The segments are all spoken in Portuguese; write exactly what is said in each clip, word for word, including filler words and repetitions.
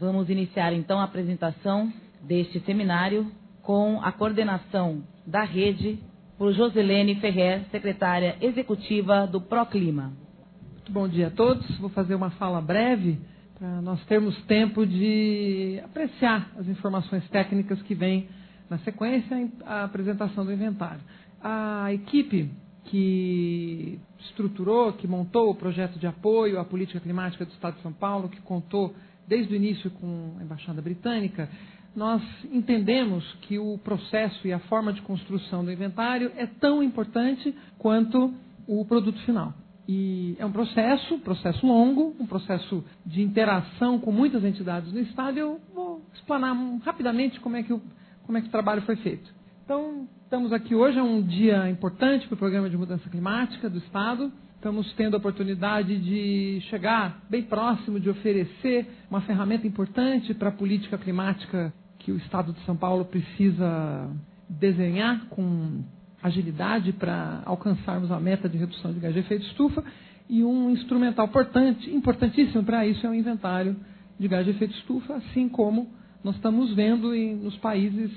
Vamos iniciar então a apresentação deste seminário com a coordenação da rede por Josilene Ferrer, secretária executiva do Proclima. Muito bom dia a todos. Vou fazer uma fala breve para nós termos tempo de apreciar as informações técnicas que vêm na sequência a apresentação do inventário. A equipe que estruturou, que montou o projeto de apoio à política climática do Estado de São Paulo, que contou desde o início com a Embaixada Britânica, nós entendemos que o processo e a forma de construção do inventário é tão importante quanto o produto final. E é um processo, processo longo, um processo de interação com muitas entidades do Estado. Eu vou explanar rapidamente como é que o, como é que o trabalho foi feito. Então, estamos aqui hoje, é um dia importante para o Programa de Mudança Climática do Estado. Estamos tendo a oportunidade de chegar bem próximo, de oferecer uma ferramenta importante para a política climática que o Estado de São Paulo precisa desenhar com agilidade para alcançarmos a meta de redução de gás de efeito estufa. E um instrumental importante, importantíssimo para isso é o inventário de gás de efeito estufa, assim como nós estamos vendo em, nos países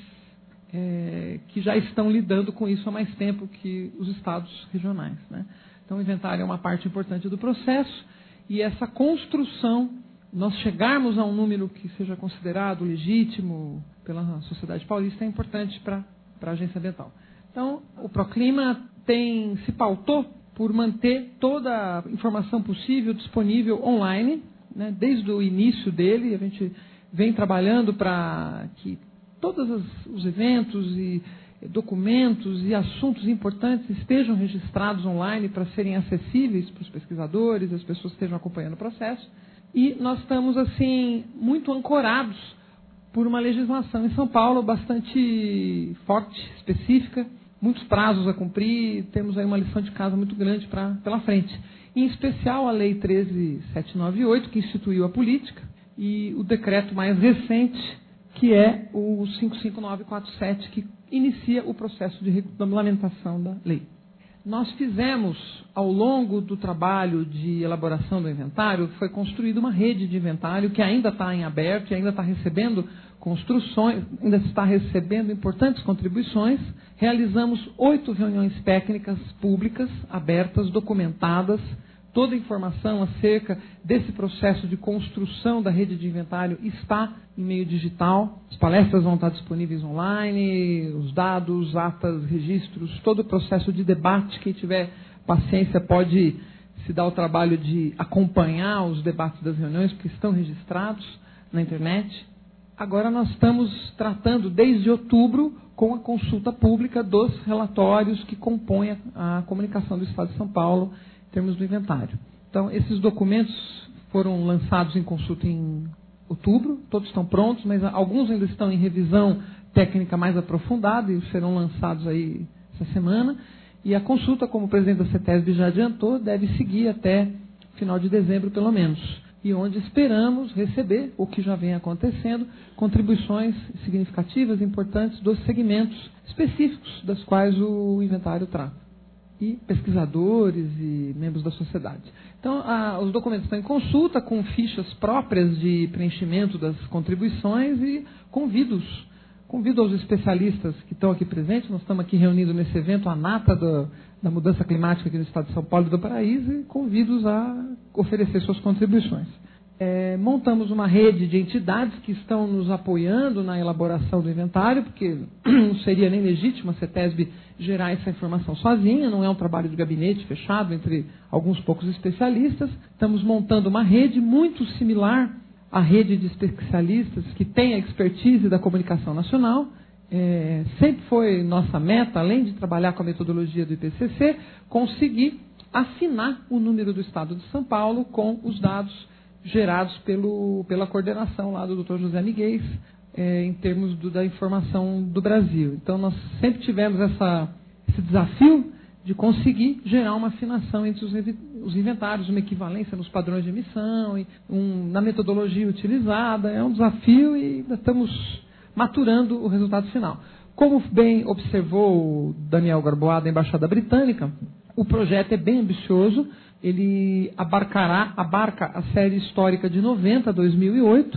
é, que já estão lidando com isso há mais tempo que os estados regionais, né? Então, o inventário é uma parte importante do processo e essa construção, nós chegarmos a um número que seja considerado legítimo pela sociedade paulista, é importante para a agência ambiental. Então, o Proclima tem, se pautou por manter toda a informação possível disponível online, né? Desde o início dele, a gente vem trabalhando para que todos os, os eventos e documentos e assuntos importantes estejam registrados online para serem acessíveis para os pesquisadores, as pessoas que estejam acompanhando o processo. E nós estamos, assim, muito ancorados por uma legislação em São Paulo bastante forte, específica, muitos prazos a cumprir, temos aí uma lição de casa muito grande pra, pela frente. Em especial a Lei treze mil setecentos e noventa e oito, que instituiu a política, e o decreto mais recente, que é o cinco cinco nove quatro sete, que inicia o processo de regulamentação da lei. Nós fizemos, ao longo do trabalho de elaboração do inventário, foi construída uma rede de inventário que ainda está em aberto e ainda está recebendo construções, ainda está recebendo importantes contribuições. Realizamos oito reuniões técnicas públicas, abertas, documentadas. Toda a informação acerca desse processo de construção da rede de inventário está em meio digital. As palestras vão estar disponíveis online, os dados, atas, registros, todo o processo de debate. Quem tiver paciência pode se dar o trabalho de acompanhar os debates das reuniões, porque estão registrados na internet. Agora nós estamos tratando, desde outubro, com a consulta pública dos relatórios que compõem a, a comunicação do Estado de São Paulo em termos do inventário. Então, esses documentos foram lançados em consulta em outubro, todos estão prontos, mas alguns ainda estão em revisão técnica mais aprofundada e serão lançados aí essa semana. E a consulta, como o presidente da CETESB já adiantou, deve seguir até final de dezembro, pelo menos. E onde esperamos receber, o que já vem acontecendo, contribuições significativas, importantes dos segmentos específicos das quais o inventário trata. E pesquisadores e membros da sociedade. Então, a, os documentos estão em consulta, com fichas próprias de preenchimento das contribuições e convidos, convido aos especialistas que estão aqui presentes, nós estamos aqui reunidos nesse evento, a nata do, da mudança climática aqui no Estado de São Paulo e do Paraíso, e convido-os a oferecer suas contribuições. É, montamos uma rede de entidades que estão nos apoiando na elaboração do inventário, porque não seria nem legítimo a CETESB gerar essa informação sozinha, não é um trabalho de gabinete fechado entre alguns poucos especialistas. Estamos montando uma rede muito similar à rede de especialistas que tem a expertise da comunicação nacional. É, sempre foi nossa meta, além de trabalhar com a metodologia do I P C C, conseguir afinar o número do Estado de São Paulo com os dados gerados pelo, pela coordenação lá do doutor José Miguel, é, em termos do, da informação do Brasil. Então, nós sempre tivemos essa, esse desafio de conseguir gerar uma afinação entre os, os inventários, uma equivalência nos padrões de emissão, e um, na metodologia utilizada. É um desafio e ainda estamos maturando o resultado final. Como bem observou o Daniel Garboá, da Embaixada Britânica, o projeto é bem ambicioso. Ele abarcará, abarca a série histórica de noventa a dois mil e oito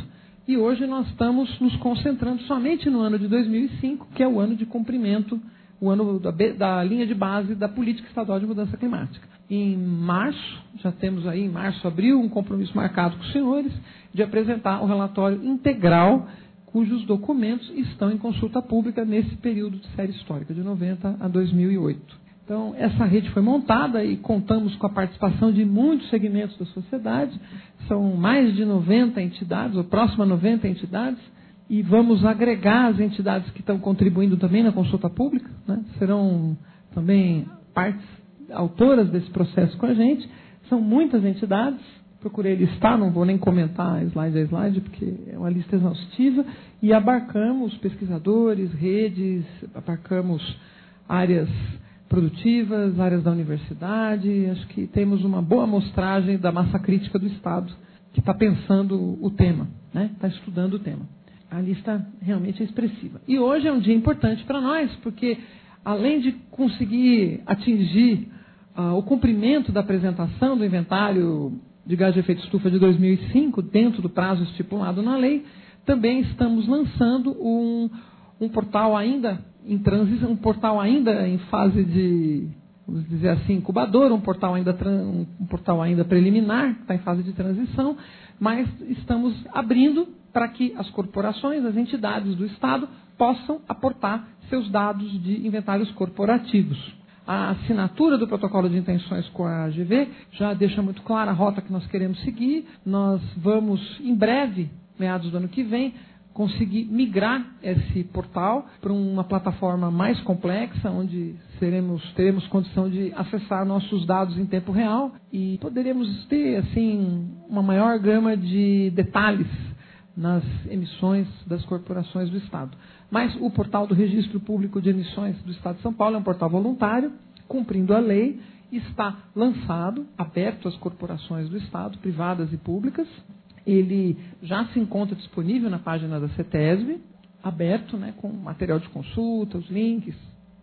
E hoje nós estamos nos concentrando somente no ano de dois mil e cinco, que é o ano de cumprimento, o ano da, da linha de base da Política Estadual de Mudança Climática. Em março, já temos aí em março, abril, um compromisso marcado com os senhores de apresentar o relatório integral, cujos documentos estão em consulta pública nesse período de série histórica, de noventa a dois mil e oito. Então, essa rede foi montada e contamos com a participação de muitos segmentos da sociedade, são mais de noventa entidades, ou próximo a noventa entidades, e vamos agregar as entidades que estão contribuindo também na consulta pública, né? Serão também partes autoras desse processo com a gente, são muitas entidades, procurei listar, não vou nem comentar slide a slide, porque é uma lista exaustiva, e abarcamos pesquisadores, redes, abarcamos áreas produtivas, áreas da universidade, acho que temos uma boa amostragem da massa crítica do Estado, que está pensando o tema, né? Está estudando o tema. A lista realmente é expressiva. E hoje é um dia importante para nós, porque além de conseguir atingir uh, o cumprimento da apresentação do inventário de gás de efeito estufa de dois mil e cinco, dentro do prazo estipulado na lei, também estamos lançando um, um portal ainda em transição, um portal ainda em fase de, vamos dizer assim, incubador, um portal ainda, um portal ainda preliminar, que está em fase de transição, mas estamos abrindo para que as corporações, as entidades do Estado, possam aportar seus dados de inventários corporativos. A assinatura do protocolo de intenções com a A G V já deixa muito clara a rota que nós queremos seguir. Nós vamos, em breve, meados do ano que vem, conseguir migrar esse portal para uma plataforma mais complexa, onde seremos, teremos condição de acessar nossos dados em tempo real e poderemos ter assim, uma maior gama de detalhes nas emissões das corporações do Estado. Mas o portal do Registro Público de Emissões do Estado de São Paulo é um portal voluntário, cumprindo a lei, está lançado, aberto às corporações do Estado, privadas e públicas. Ele já se encontra disponível na página da CETESB, aberto, né, com material de consulta, os links,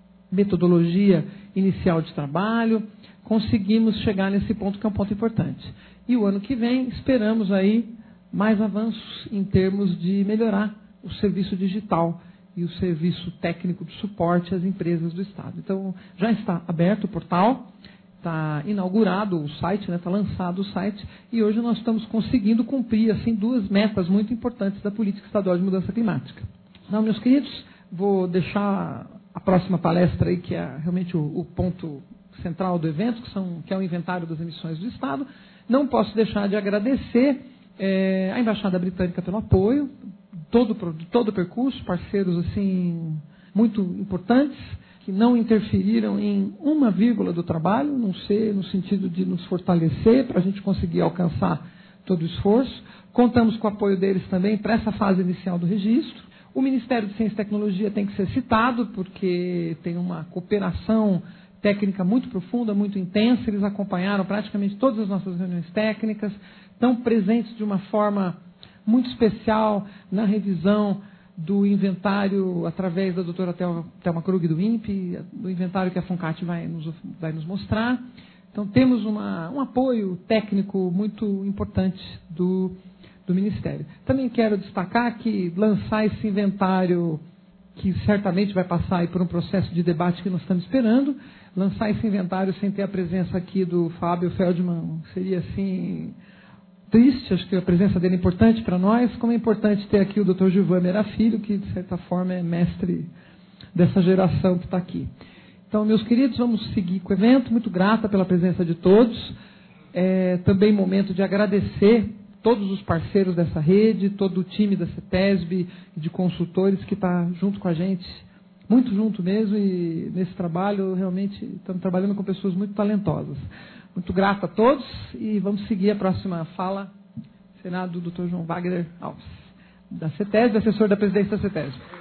metodologia inicial de trabalho. Conseguimos chegar nesse ponto que é um ponto importante. E o ano que vem esperamos aí mais avanços em termos de melhorar o serviço digital e o serviço técnico de suporte às empresas do Estado. Então, já está aberto o portal, está inaugurado o site, né, está lançado o site, e hoje nós estamos conseguindo cumprir assim, duas metas muito importantes da Política Estadual de Mudança Climática. Então, meus queridos, vou deixar a próxima palestra aí, que é realmente o, o ponto central do evento, que, são, que é o inventário das emissões do Estado. Não posso deixar de agradecer é, a Embaixada Britânica pelo apoio, todo, todo o percurso, parceiros assim, muito importantes, que não interferiram em uma vírgula do trabalho, não sei, no sentido de nos fortalecer para a gente conseguir alcançar todo o esforço. Contamos com o apoio deles também para essa fase inicial do registro. O Ministério de Ciência e Tecnologia tem que ser citado, porque tem uma cooperação técnica muito profunda, muito intensa. Eles acompanharam praticamente todas as nossas reuniões técnicas, estão presentes de uma forma muito especial na revisão do inventário através da doutora Thelma Krug do INPE, do inventário que a FUNCAT vai nos, vai nos mostrar. Então, temos uma, um apoio técnico muito importante do, do Ministério. Também quero destacar que lançar esse inventário, que certamente vai passar aí por um processo de debate que nós estamos esperando, lançar esse inventário sem ter a presença aqui do Fábio Feldman seria assim triste. Acho que a presença dele é importante para nós, como é importante ter aqui o doutor Gilvan Meira Filho, que de certa forma é mestre dessa geração que está aqui. Então, meus queridos, vamos seguir com o evento. Muito grata pela presença de todos. É também momento de agradecer todos os parceiros dessa rede, todo o time da CETESB e de consultores que está junto com a gente, muito junto mesmo, e nesse trabalho realmente estamos trabalhando com pessoas muito talentosas. Muito grata a todos e vamos seguir a próxima fala, Senado do doutor João Wagner Alves, da CETESB, assessor da presidência da CETESB.